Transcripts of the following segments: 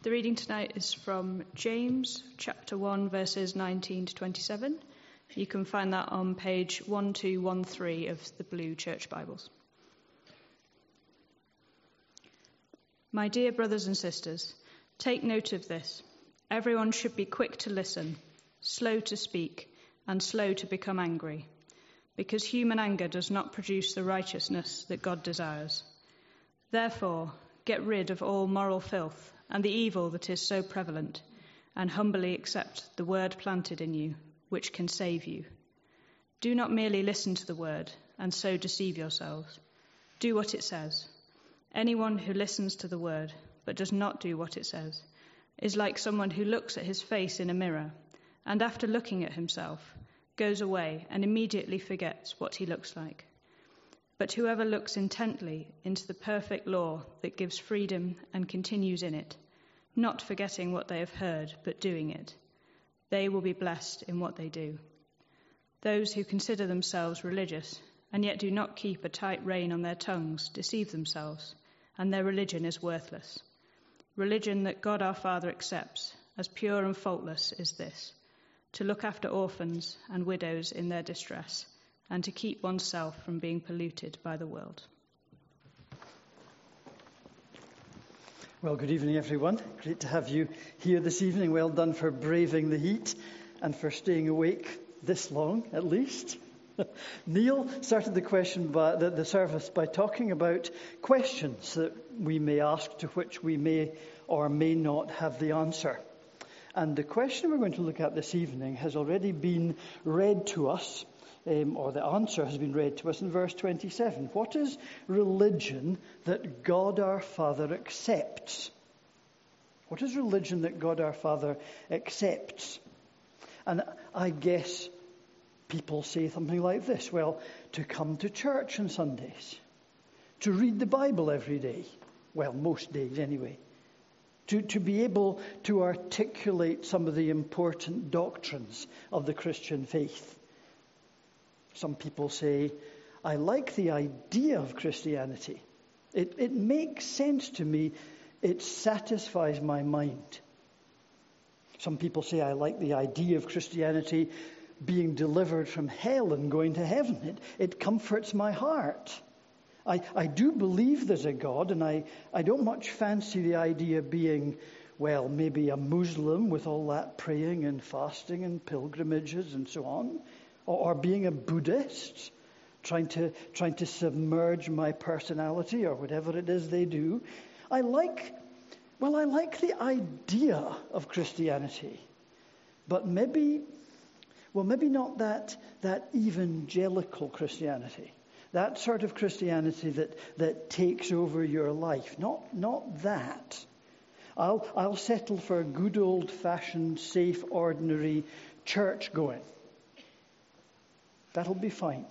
The reading tonight is from James chapter 1 verses 19 to 27. You can find that on page 1213 of the Blue Church Bibles. My dear brothers and sisters, take note of this. Everyone should be quick to listen, slow to speak, and slow to become angry, because human anger does not produce the righteousness that God desires. Therefore, get rid of all moral filth and the evil that is so prevalent, and humbly accept the word planted in you, which can save you. Do not merely listen to the word and so deceive yourselves. Do what it says. Anyone who listens to the word but does not do what it says is like someone who looks at his face in a mirror and after looking at himself goes away and immediately forgets what he looks like. But whoever looks intently into the perfect law that gives freedom and continues in it, not forgetting what they have heard but doing it, they will be blessed in what they do. Those who consider themselves religious and yet do not keep a tight rein on their tongues deceive themselves, and their religion is worthless. Religion that God our Father accepts as pure and faultless is this: to look after orphans and widows in their distress, and to keep oneself from being polluted by the world. Well, good evening, everyone. Great to have you here this evening. Well done for braving the heat and for staying awake this long, at least. Neil started the service by talking about questions that we may ask to which we may or may not have the answer. And the question we're going to look at this evening has already been read to us, or the answer has been read to us in verse 27. What is religion that God our Father accepts? What is religion that God our Father accepts? And I guess people say something like this: well, to come to church on Sundays, to read the Bible every day, well, most days anyway, to be able to articulate some of the important doctrines of the Christian faith. Some people say, I like the idea of Christianity. It makes sense to me. It satisfies my mind. Some people say, I like the idea of Christianity being delivered from hell and going to heaven. It comforts my heart. I do believe there's a God, and I don't much fancy the idea of being, well, maybe a Muslim with all that praying and fasting and pilgrimages and so on, or being a Buddhist, trying to submerge my personality or whatever it is they do. I like the idea of Christianity, but maybe not that evangelical Christianity, that sort of Christianity that takes over your life. Not that. I'll settle for good old-fashioned, safe, ordinary church going. That'll be fine.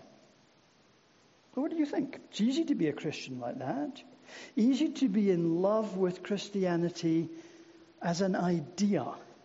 Well, what do you think? It's easy to be a Christian like that. Easy to be in love with Christianity as an idea.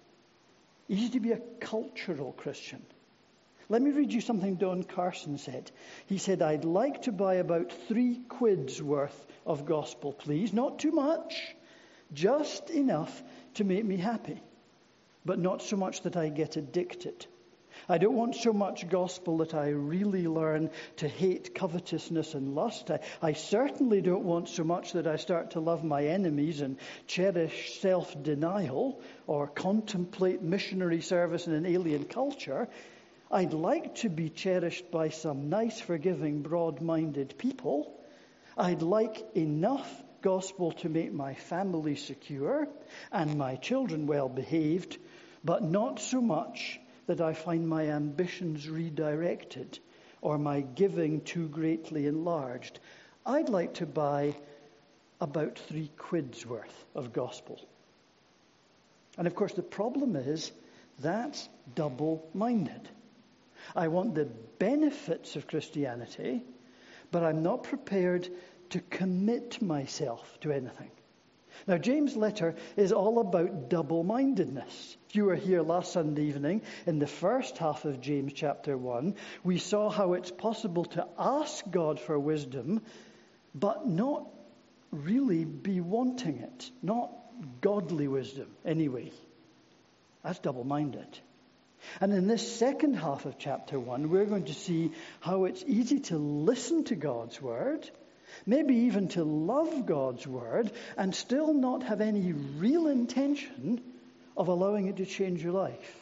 Easy to be a cultural Christian. Let me read you something Don Carson said. He said, I'd like to buy about 3 quids worth of gospel, please. Not too much. Just enough to make me happy. But not so much that I get addicted. I don't want so much gospel that I really learn to hate covetousness and lust. I certainly don't want so much that I start to love my enemies and cherish self-denial or contemplate missionary service in an alien culture. I'd like to be cherished by some nice, forgiving, broad-minded people. I'd like enough gospel to make my family secure and my children well-behaved, but not so much that I find my ambitions redirected or my giving too greatly enlarged. I'd like to buy about 3 quids worth of gospel. And of course the problem is that's double-minded. I want the benefits of Christianity, but I'm not prepared to commit myself to anything. Now, James' letter is all about double-mindedness. If you were here last Sunday evening, in the first half of James chapter 1, we saw how it's possible to ask God for wisdom, but not really be wanting it, not godly wisdom anyway. That's double-minded. And in this second half of chapter 1, we're going to see how it's easy to listen to God's word, maybe even to love God's word, and still not have any real intention of allowing it to change your life.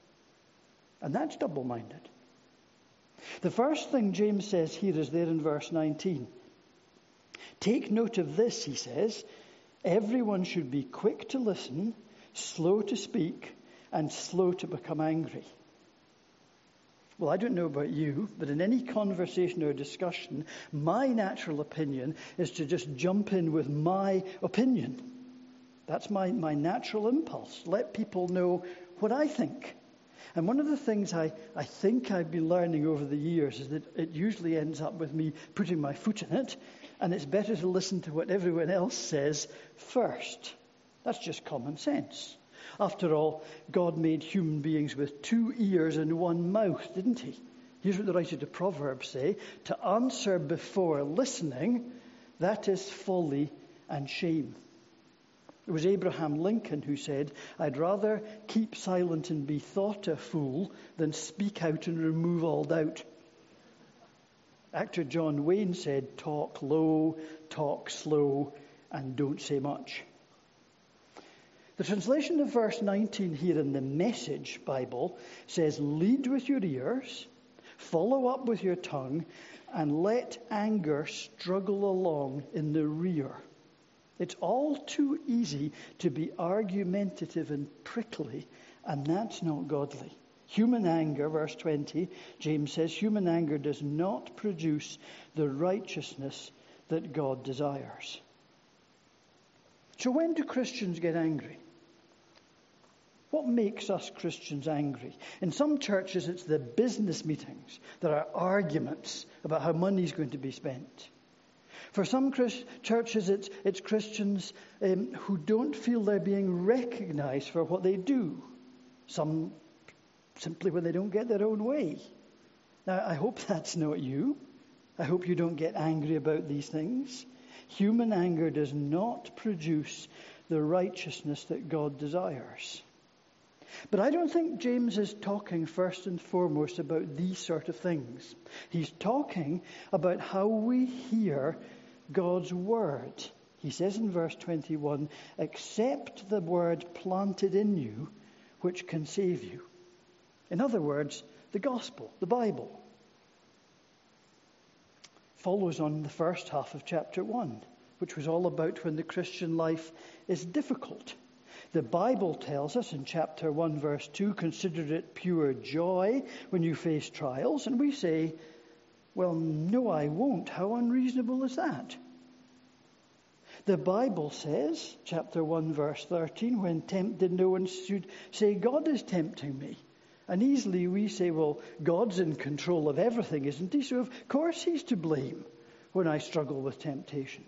And that's double-minded. The first thing James says here is there in verse 19. Take note of this, he says. Everyone should be quick to listen, slow to speak, and slow to become angry. Well, I don't know about you, but in any conversation or discussion, my natural opinion is to just jump in with my opinion. That's my natural impulse. Let people know what I think. And one of the things I think I've been learning over the years is that it usually ends up with me putting my foot in it, and it's better to listen to what everyone else says first. That's just common sense. After all, God made human beings with 2 ears and 1 mouth, didn't he? Here's what the writer of Proverbs say: to answer before listening, that is folly and shame. It was Abraham Lincoln who said, I'd rather keep silent and be thought a fool than speak out and remove all doubt. Actor John Wayne said, talk low, talk slow, and don't say much. The translation of verse 19 here in the Message Bible says, lead with your ears, follow up with your tongue, and let anger struggle along in the rear. It's all too easy to be argumentative and prickly, and that's not godly. Human anger, verse 20, James says, human anger does not produce the righteousness that God desires. So when do Christians get angry? What makes us Christians angry? In some churches, it's the business meetings. There are arguments about how money is going to be spent. For some churches, it's Christians who don't feel they're being recognized for what they do. Some simply when they don't get their own way. Now, I hope that's not you. I hope you don't get angry about these things. Human anger does not produce the righteousness that God desires. But I don't think James is talking first and foremost about these sort of things. He's talking about how we hear God's word. He says in verse 21, accept the word planted in you, which can save you. In other words, the gospel, the Bible. Follows on the first half of chapter 1, which was all about when the Christian life is difficult. The Bible tells us in chapter 1, verse 2, consider it pure joy when you face trials. And we say, well, no, I won't. How unreasonable is that? The Bible says, chapter 1, verse 13, when tempted, no one should say, God is tempting me. And easily we say, well, God's in control of everything, isn't he? So of course he's to blame when I struggle with temptation.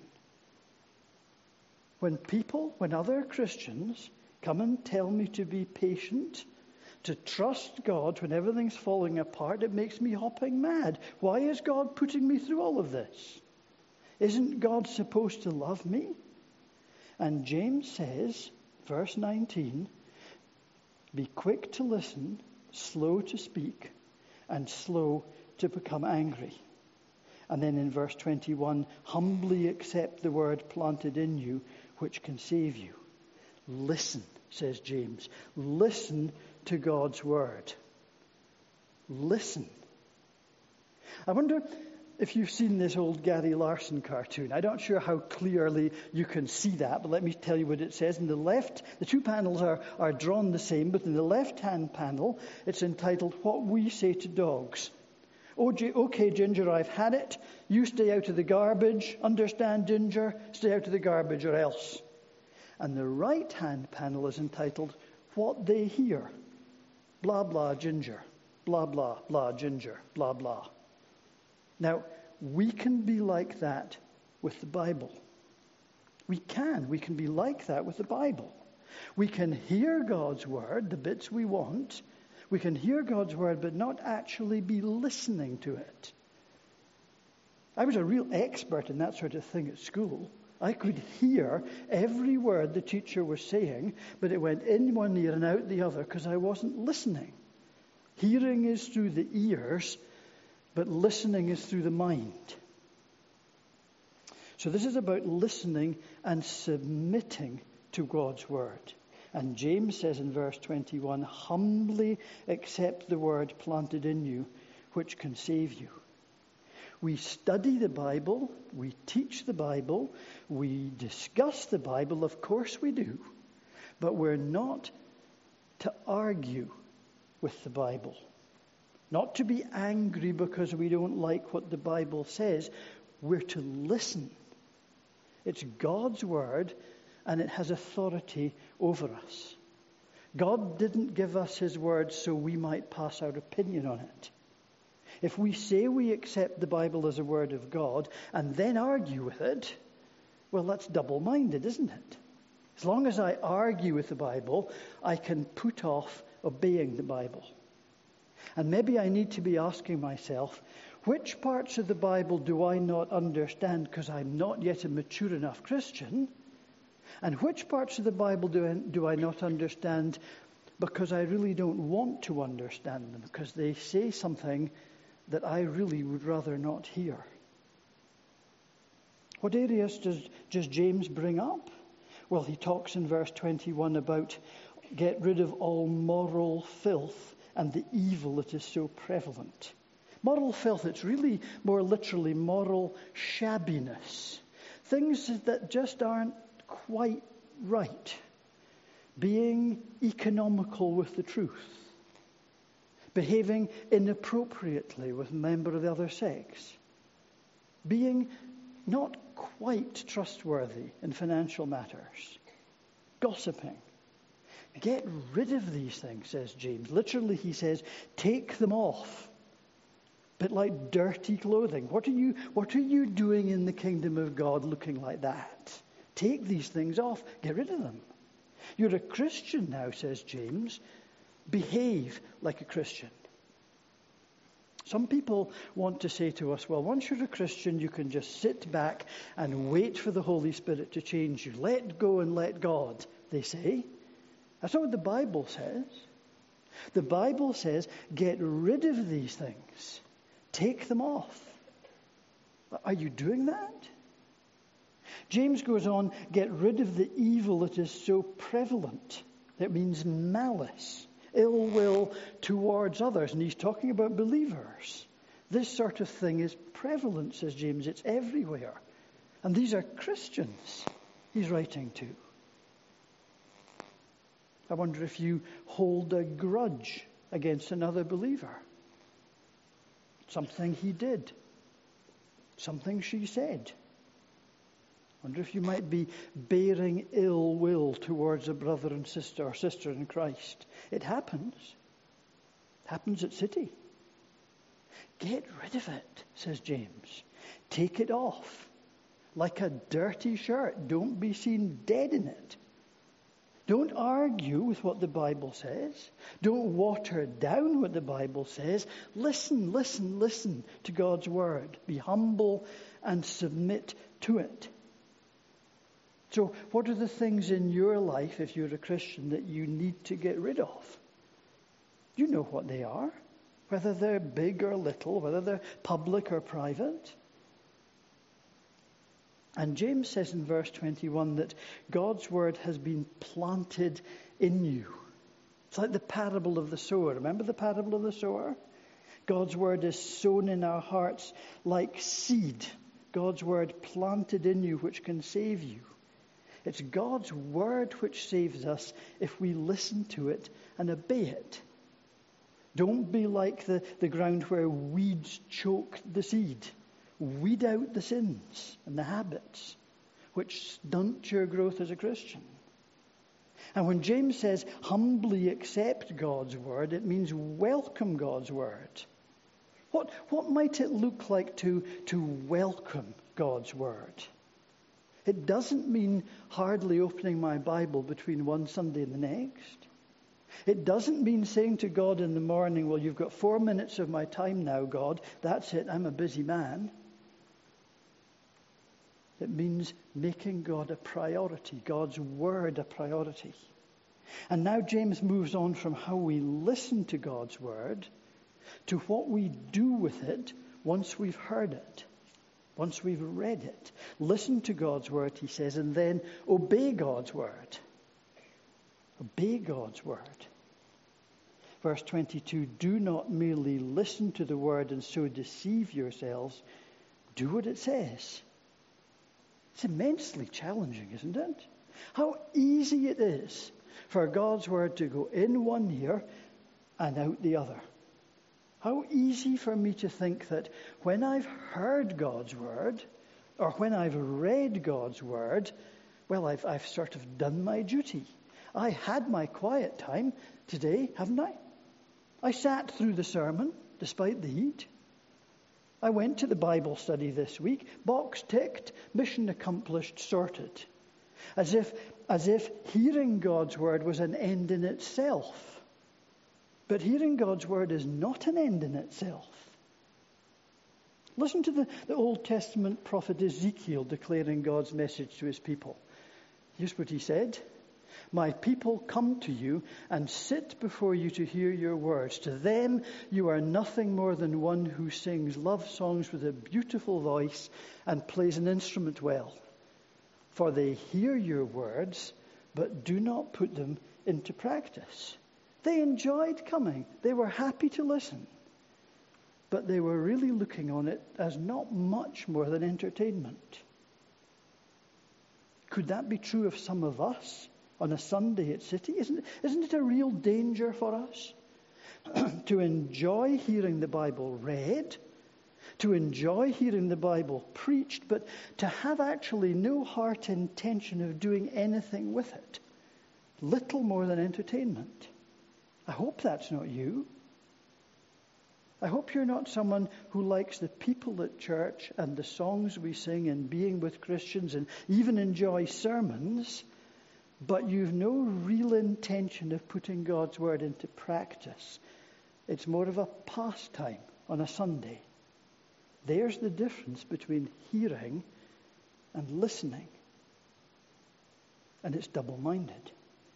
When other Christians come and tell me to be patient, to trust God when everything's falling apart, it makes me hopping mad. Why is God putting me through all of this? Isn't God supposed to love me? And James says, verse 19, be quick to listen, slow to speak, and slow to become angry. And then in verse 21, humbly accept the word planted in you, which can save you. Listen, says James. Listen to God's word. Listen. I wonder if you've seen this old Gary Larson cartoon. I'm not sure how clearly you can see that, but let me tell you what it says. In the left, the two panels are drawn the same, but in the left-hand panel, it's entitled, What We Say to Dogs. Okay, Ginger, I've had it. You stay out of the garbage. Understand, Ginger? Stay out of the garbage or else. And the right-hand panel is entitled, What They Hear. Blah, blah, Ginger. Blah, blah, blah, Ginger. Blah, blah. Now, we can be like that with the Bible. We can be like that with the Bible. We can hear God's word, the bits we want. We can hear God's word, but not actually be listening to it. I was a real expert in that sort of thing at school. I could hear every word the teacher was saying, but it went in one ear and out the other because I wasn't listening. Hearing is through the ears, but listening is through the mind. So this is about listening and submitting to God's word. And James says in verse 21, humbly accept the word planted in you, which can save you. We study the Bible, we teach the Bible, we discuss the Bible, of course we do. But we're not to argue with the Bible. Not to be angry because we don't like what the Bible says. We're to listen. It's God's word, and it has authority over us. God didn't give us his word so we might pass our opinion on it. If we say we accept the Bible as a word of God and then argue with it, well, that's double-minded, isn't it? As long as I argue with the Bible, I can put off obeying the Bible. And maybe I need to be asking myself, which parts of the Bible do I not understand because I'm not yet a mature enough Christian? And which parts of the Bible do I not understand because I really don't want to understand them, because they say something that I really would rather not hear? What areas does James bring up? Well, he talks in verse 21 about get rid of all moral filth and the evil that is so prevalent. Moral filth, it's really more literally moral shabbiness. Things that just aren't quite right. Being economical with the truth. Behaving inappropriately with a member of the other sex. Being not quite trustworthy in financial matters. Gossiping. Get rid of these things, says James. Literally, he says, take them off. A bit like dirty clothing. What are you doing in the kingdom of God looking like that? Take these things off. Get rid of them. You're a Christian now, says James. Behave like a Christian. Some people want to say to us, well, once you're a Christian, you can just sit back and wait for the Holy Spirit to change you. Let go and let God, they say. That's not what the Bible says. The Bible says, get rid of these things. Take them off. Are you doing that? James goes on, get rid of the evil that is so prevalent. That means malice, ill will towards others. And he's talking about believers. This sort of thing is prevalent, says James. It's everywhere. And these are Christians he's writing to. I wonder if you hold a grudge against another believer. Something he did. Something she said. I wonder if you might be bearing ill will towards a brother and sister or sister in Christ. It happens. It happens at City. Get rid of it, says James. Take it off. Like a dirty shirt. Don't be seen dead in it. Don't argue with what the Bible says. Don't water down what the Bible says. Listen to God's word. Be humble and submit to it. So what are the things in your life, if you're a Christian, that you need to get rid of? You know what they are. Whether they're big or little, whether they're public or private. And James says in verse 21 that God's word has been planted in you. It's like the parable of the sower. Remember the parable of the sower? God's word is sown in our hearts like seed. God's word planted in you, which can save you. It's God's word which saves us if we listen to it and obey it. Don't be like the ground where weeds choke the seed. Weed out the sins and the habits which stunt your growth as a Christian. And when James says humbly accept God's word, it means welcome God's word. What might it look like to welcome God's word? It doesn't mean hardly opening my Bible between one Sunday and the next. It doesn't mean saying to God in the morning, well, you've got 4 minutes of my time now, God. That's it. I'm a busy man. It means making God a priority, God's word a priority. And now James moves on from how we listen to God's word to what we do with it once we've heard it, once we've read it. Listen to God's word, he says, and then obey God's word. Obey God's word. Verse 22, do not merely listen to the word and so deceive yourselves. Do what it says. It's immensely challenging, isn't it? How easy it is for God's word to go in one ear and out the other. How easy for me to think that when I've heard God's word, or when I've read God's word, well, I've sort of done my duty. I had my quiet time today, haven't I? I sat through the sermon, despite the heat. I went to the Bible study this week, box ticked, mission accomplished, sorted. As if hearing God's word was an end in itself. But hearing God's word is not an end in itself. Listen to the Old Testament prophet Ezekiel declaring God's message to his people. Here's what he said. My people come to you and sit before you to hear your words. To them you are nothing more than one who sings love songs with a beautiful voice and plays an instrument well. For they hear your words, but do not put them into practice. They enjoyed coming. They were happy to listen. But they were really looking on it as not much more than entertainment. Could that be true of some of us on a Sunday at City? Isn't it a real danger for us to enjoy hearing the Bible read, to enjoy hearing the Bible preached, but to have actually no heart intention of doing anything with it? Little more than entertainment. I hope that's not you. I hope you're not someone who likes the people at church and the songs we sing and being with Christians and even enjoy sermons, but you've no real intention of putting God's word into practice. It's more of a pastime on a Sunday. There's the difference between hearing and listening. And it's double-minded.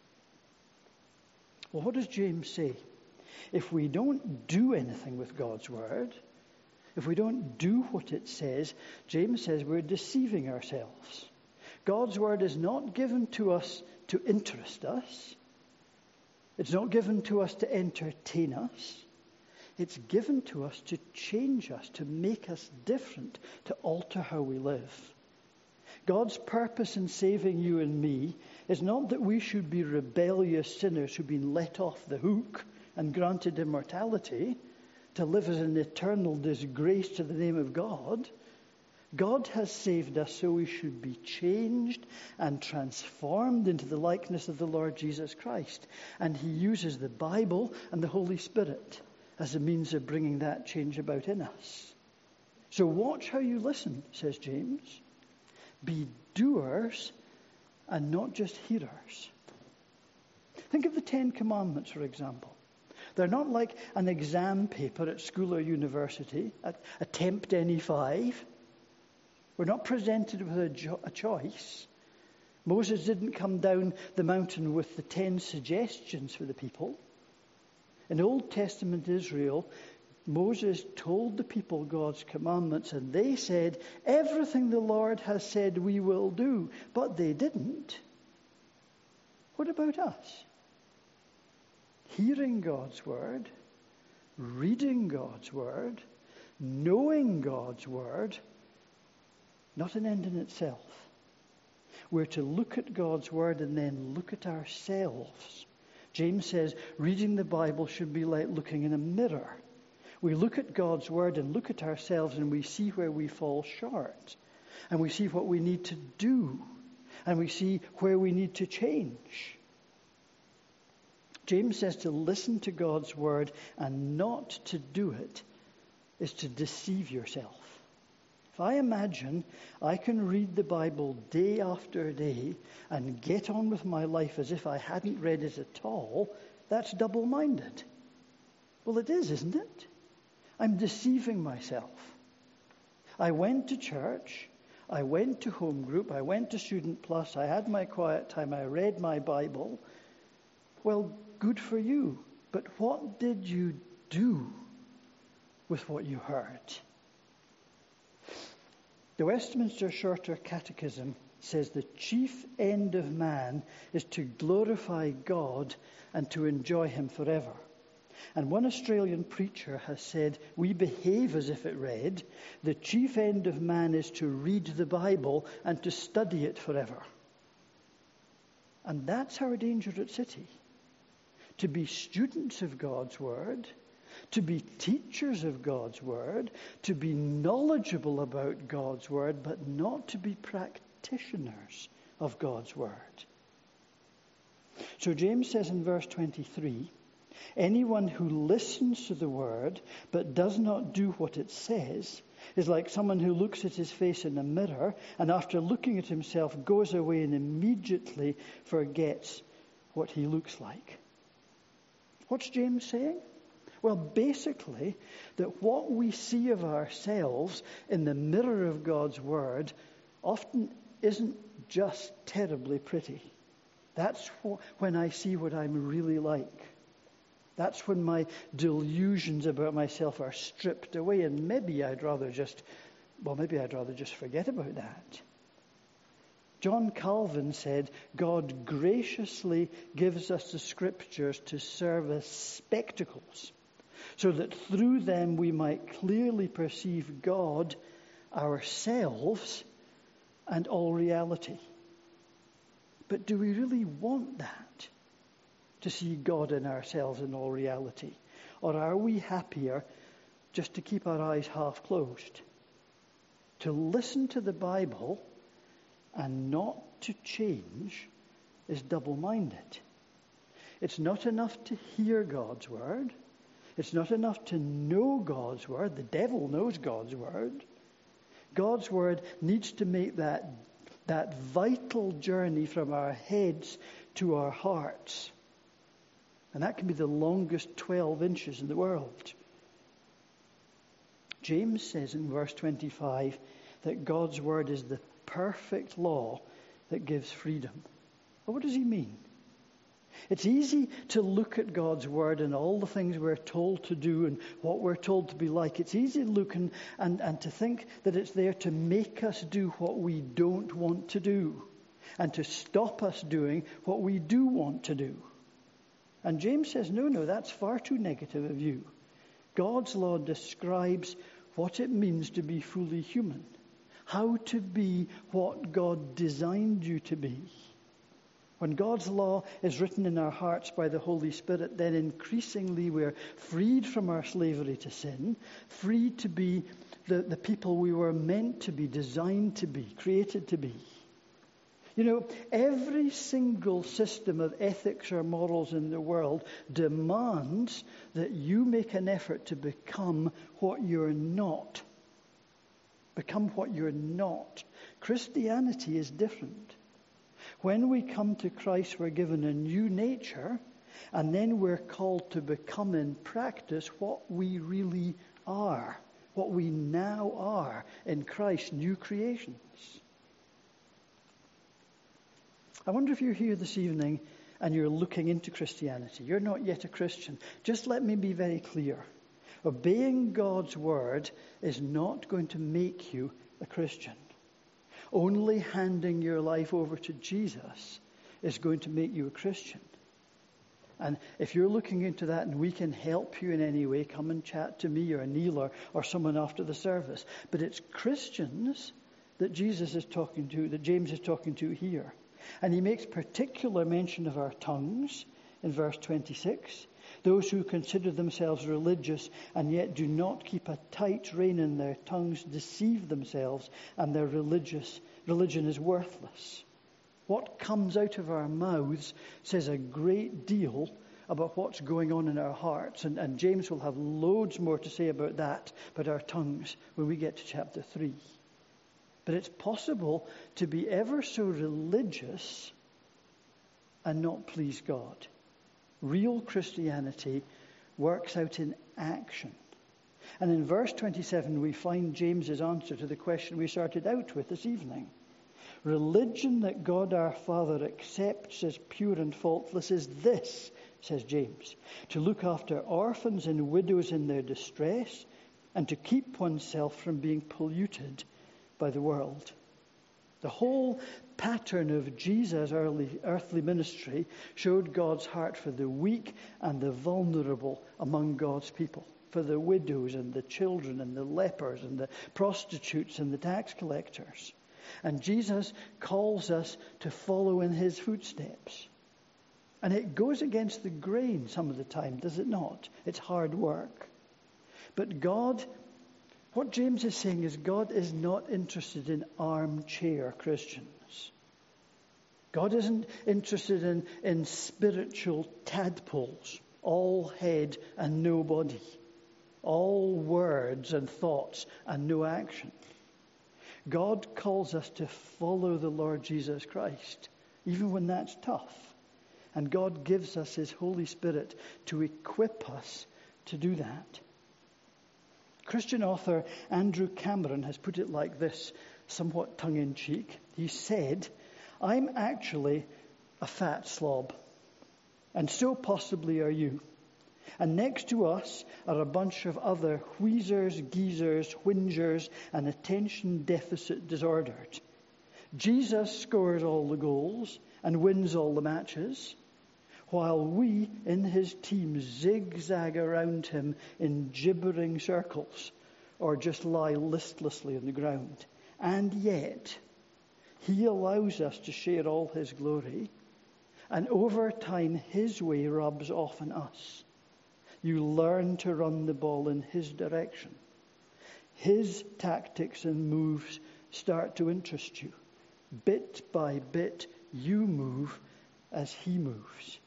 Well, what does James say? If we don't do anything with God's word, if we don't do what it says, James says we're deceiving ourselves. God's word is not given to us to interest us. It's not given to us to entertain us. It's given to us to change us, to make us different, to alter how we live. God's purpose in saving you and me is not that we should be rebellious sinners who've been let off the hook and granted immortality to live as an eternal disgrace to the name of God. God has saved us so we should be changed and transformed into the likeness of the Lord Jesus Christ. And he uses the Bible and the Holy Spirit as a means of bringing that change about in us. So watch how you listen, says James. Be doers and not just hearers. Think of the 10 Commandments, for example. They're not like an exam paper at school or university, attempt any 5. We're not presented with a choice. Moses didn't come down the mountain with the 10 suggestions for the people. In Old Testament Israel, Moses told the people God's commandments, and they said, everything the Lord has said we will do, but they didn't. What about us? Hearing God's word, reading God's word, knowing God's word, not an end in itself. We're to look at God's word and then look at ourselves. James says reading the Bible should be like looking in a mirror. We look at God's word and look at ourselves and we see where we fall short. And we see what we need to do. And we see where we need to change. James says to listen to God's word and not to do it is to deceive yourself. If I imagine I can read the Bible day after day and get on with my life as if I hadn't read it at all, that's double-minded. Well, it is, isn't it? I'm deceiving myself. I went to church, I went to home group, I went to Student Plus, I had my quiet time, I read my Bible. Well, good for you. But what did you do with what you heard? The Westminster Shorter Catechism says the chief end of man is to glorify God and to enjoy him forever. And one Australian preacher has said, we behave as if it read, the chief end of man is to read the Bible and to study it forever. And that's our danger at City. To be students of God's Word, to be teachers of God's Word, to be knowledgeable about God's Word, but not to be practitioners of God's Word. So James says in verse 23, anyone who listens to the Word but does not do what it says is like someone who looks at his face in a mirror and after looking at himself goes away and immediately forgets what he looks like. What's James saying? Well, basically, that what we see of ourselves in the mirror of God's Word often isn't just terribly pretty. That's when I see what I'm really like. That's when my delusions about myself are stripped away, and maybe I'd rather just forget about that. John Calvin said, God graciously gives us the Scriptures to serve as spectacles, so that through them we might clearly perceive God, ourselves, and all reality. But do we really want that? To see God in ourselves and all reality? Or are we happier just to keep our eyes half closed? To listen to the Bible and not to change is double-minded. It's not enough to hear God's Word. It's not enough to know God's Word. The devil knows God's Word. God's Word needs to make that vital journey from our heads to our hearts. And that can be the longest 12 inches in the world. James says in verse 25 that God's Word is the perfect law that gives freedom. Well, what does he mean? It's easy to look at God's Word and all the things we're told to do and what we're told to be like. It's easy to look and to think that it's there to make us do what we don't want to do and to stop us doing what we do want to do. And James says, no, that's far too negative a view. God's law describes what it means to be fully human, how to be what God designed you to be. When God's law is written in our hearts by the Holy Spirit, then increasingly we're freed from our slavery to sin, freed to be the people we were meant to be, designed to be, created to be. You know, every single system of ethics or morals in the world demands that you make an effort to become what you're not. Become what you're not. Christianity is different. When we come to Christ, we're given a new nature, and then we're called to become in practice what we really are, what we now are in Christ, new creations. I wonder if you're here this evening and you're looking into Christianity. You're not yet a Christian. Just let me be very clear. Obeying God's Word is not going to make you a Christian. Only handing your life over to Jesus is going to make you a Christian. And if you're looking into that and we can help you in any way, come and chat to me or Neil or someone after the service. But it's Christians that Jesus is talking to, that James is talking to here. And he makes particular mention of our tongues in verse 26. Those who consider themselves religious and yet do not keep a tight rein in their tongues deceive themselves, and their religion is worthless. What comes out of our mouths says a great deal about what's going on in our hearts. And James will have loads more to say about that, about our tongues, when we get to chapter 3. But it's possible to be ever so religious and not please God. Real Christianity works out in action. And in verse 27, we find James's answer to the question we started out with this evening. Religion that God our Father accepts as pure and faultless is this, says James, to look after orphans and widows in their distress and to keep oneself from being polluted by the world. The whole pattern of Jesus' earthly ministry showed God's heart for the weak and the vulnerable among God's people, for the widows and the children and the lepers and the prostitutes and the tax collectors. And Jesus calls us to follow in his footsteps. And it goes against the grain some of the time, does it not? It's hard work. But God, what James is saying is God is not interested in armchair Christians. God isn't interested in spiritual tadpoles, all head and no body, all words and thoughts and no action. God calls us to follow the Lord Jesus Christ, even when that's tough. And God gives us his Holy Spirit to equip us to do that. Christian author Andrew Cameron has put it like this, somewhat tongue-in-cheek. He said, "I'm actually a fat slob, and so possibly are you. And next to us are a bunch of other wheezers, geezers, whingers, and attention deficit disordered. Jesus scores all the goals and wins all the matches, while we in his team zigzag around him in gibbering circles or just lie listlessly on the ground. And yet, he allows us to share all his glory, and over time his way rubs off on us. You learn to run the ball in his direction. His tactics and moves start to interest you. Bit by bit, you move as he moves.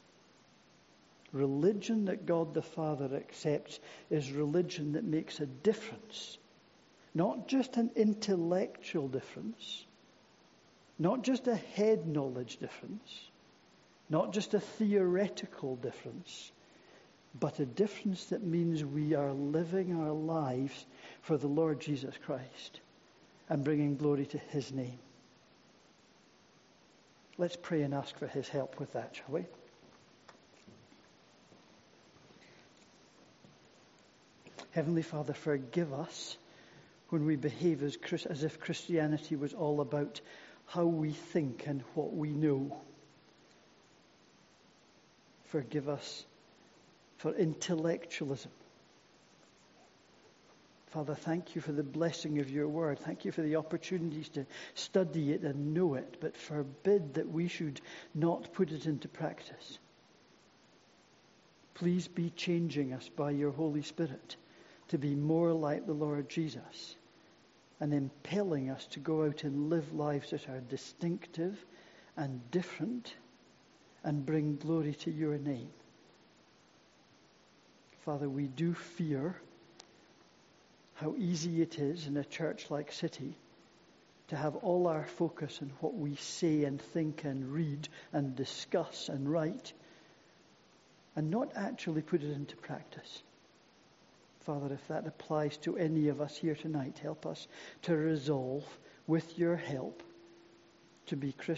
Religion that God the Father accepts is religion that makes a difference. Not just an intellectual difference. Not just a head knowledge difference. Not just a theoretical difference. But a difference that means we are living our lives for the Lord Jesus Christ and bringing glory to his name. Let's pray and ask for his help with that, shall we? Heavenly Father, forgive us when we behave as if Christianity was all about how we think and what we know. Forgive us for intellectualism. Father, thank you for the blessing of your word. Thank you for the opportunities to study it and know it, but forbid that we should not put it into practice. Please be changing us by your Holy Spirit to be more like the Lord Jesus and impelling us to go out and live lives that are distinctive and different and bring glory to your name. Father, we do fear how easy it is in a church like City to have all our focus on what we say and think and read and discuss and write and not actually put it into practice. Father, if that applies to any of us here tonight, help us to resolve with your help to be Christians